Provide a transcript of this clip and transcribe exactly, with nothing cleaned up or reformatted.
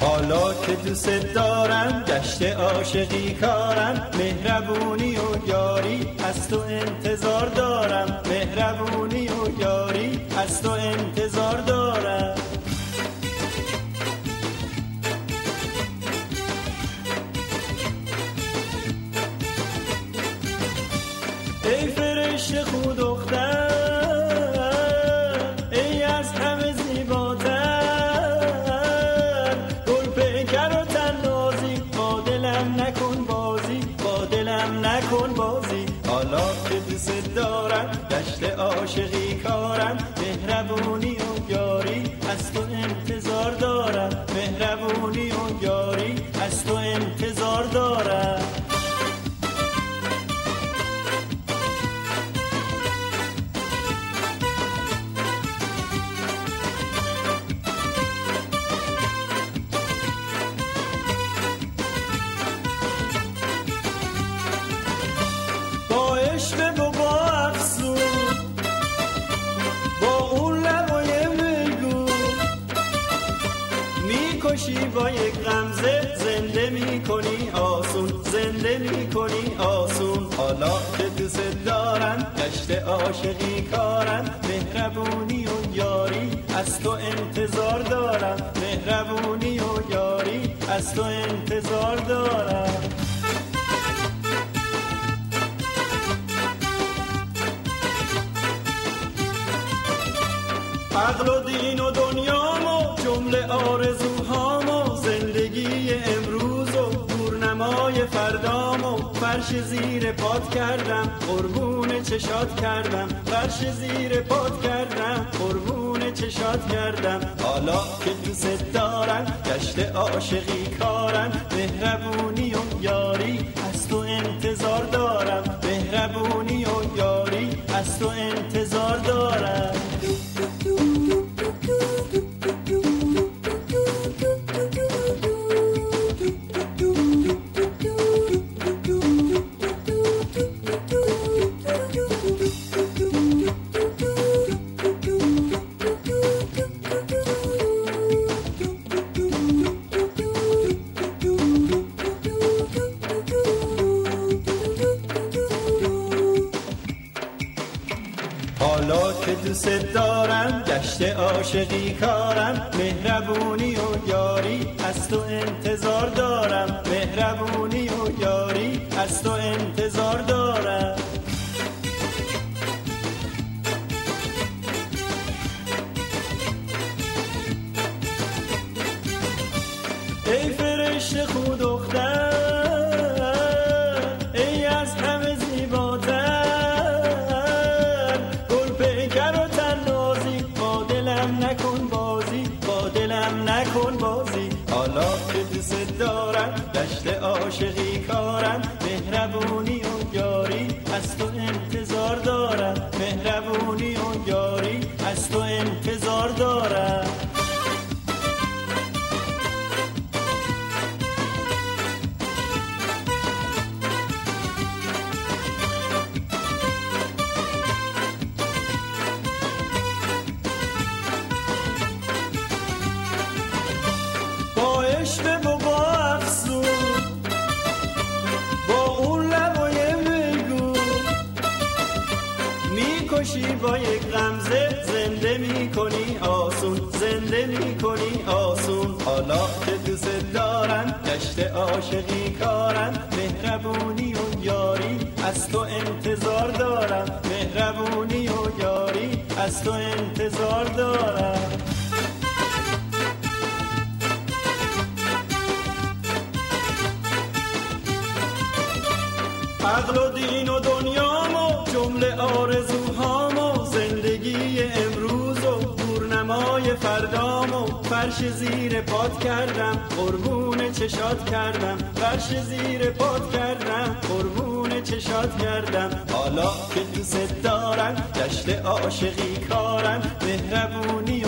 حالا که دوست دارم گشت عاشقی کارم، مهربونی و یاری از تو انتظار دارم، مهربونی و یاری از تو انتظار دارم. ای فرشته خود دختر، ای از همه زیباتر، گل پیکر و تنازی، با دلم نکن بازی، با دلم نکن بازی. حالا که دوست دارم گشت عاشقی کارم، مهربونی و یاری از تو انتظار دارم، مهربونی و یاری از تو انتظار دارم. عشق و با افسون، با اون لبای میگو، میکشی با یک غمزه، زنده میکنی آسون، زنده میکنی آسون. حالا که دوست دارم گشت عاشقی کارم، مهربونی و یاری از تو انتظار دارم، مهربونی و یاری از تو انتظار دارم. عقل و دین و دنیامو، جمله آرزوهامو، زندگی امروز و دورنمای فردامو، فرش زیر پات کردم، قربون چشات کردم، فرش زیر پات کردم، قربون چشات کردم. حالا که دوست دارم گشت عاشقی کارم، مهربونی و یاری از تو انتظار دارم، مهربونی و یاری از تو انتظار دارم. حالا که دوست دارم گشت عاشقی کارم، مهربونی و یاری از تو انتظار دارم، مهربونی و یاری از تو انتظار دارم. ای فرشته خود دختر، ای از همه زیباتر، گل پیکر و تنازی، با دلم نکن بازی، با دلم نکن بازی. حالا که دوست دارم گشت عاشقی کارم، مهربونی و یاری از تو انتظار دارم، مهربونی و یاری از تو انتظار دارم. عشق و با افسون، با اون لبای میگو، میکشی با یک غمزه، زنده میکنی آسون، زنده میکنی آسون. حالا که دوست دارم گشت عاشقی کارم، مهربونی و یاری از تو انتظار دارم، مهربونی و یاری از تو انتظار دارم. عقل و دین و دنیامو، جمله آرزوهامو، زندگی امروز و دورنمای فردامو، فرش زیر پات کردم، قربون چشات کردم، فرش زیر پات کردم، قربون چشات کردم. حالا که دوست دارم گشت عاشقی کارم، مهربونی